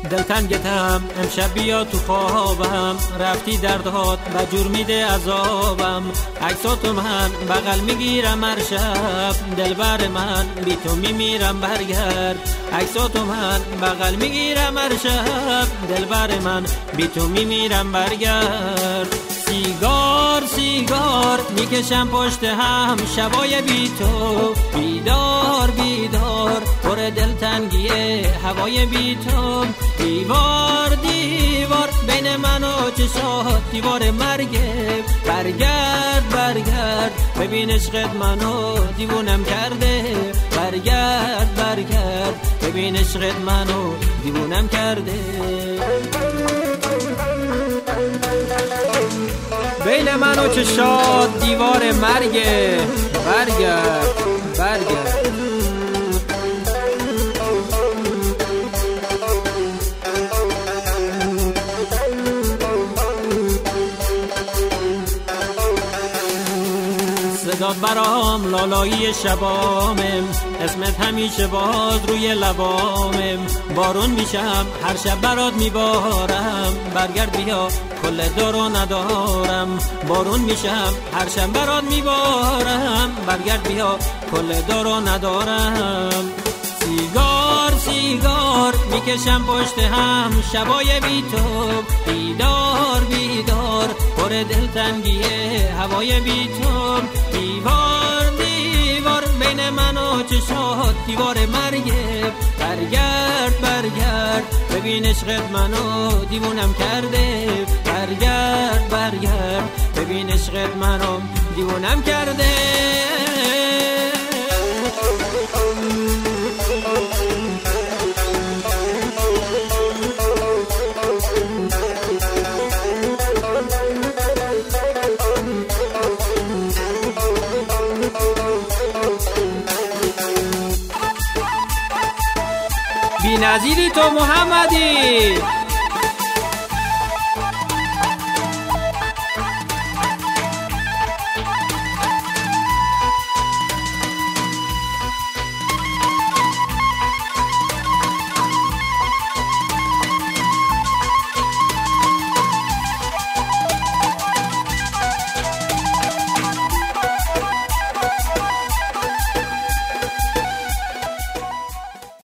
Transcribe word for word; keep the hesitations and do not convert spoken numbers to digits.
دلتنگتم امشب بیا تو خوابم، رفتی دردهات و جور میده عذابم. عکساتو من بغل میگیرم هر شب، دلبر من بی تو میمیرم برگرد. عکساتو من بغل میگیرم هر شب، دلبر من بی تو میمیرم برگرد. سیگار سیگار میکشم پشت هم شبای بی تو، بیدار بیدار پر دلتنگیه هوای بی تو. دیوار دیوار بین من و چشات دیوار مرگه، برگرد برگرد ببین عشقت منو دیوونم کرده. برگرد برگرد ببین عشقت منو دیوونم کرده. بین من و چشات دیوار مرگه، برگرد برگرد. صدات برام لالایی شبامم، اسمت همیشه باز روی لبامم. بارون میشم هر شب برات میبارم، برگرد بیا کل دارو ندارم. بارون میشم هر شب برات میبارم، برگرد بیا کل دارو ندارم. سیگار سیگار میکشم پشت هم شبای بی تو، بیدار بیدار پر دلتنگیه هوای بی تو. دیوار دیوار بین من و چشات دیوار مرگه، برگرد برگرد ببین عشقت منو دیوونم کرده. برگرد برگرد ببین عشقت منو دیوونم کرده. بی نظیری تو محمدی.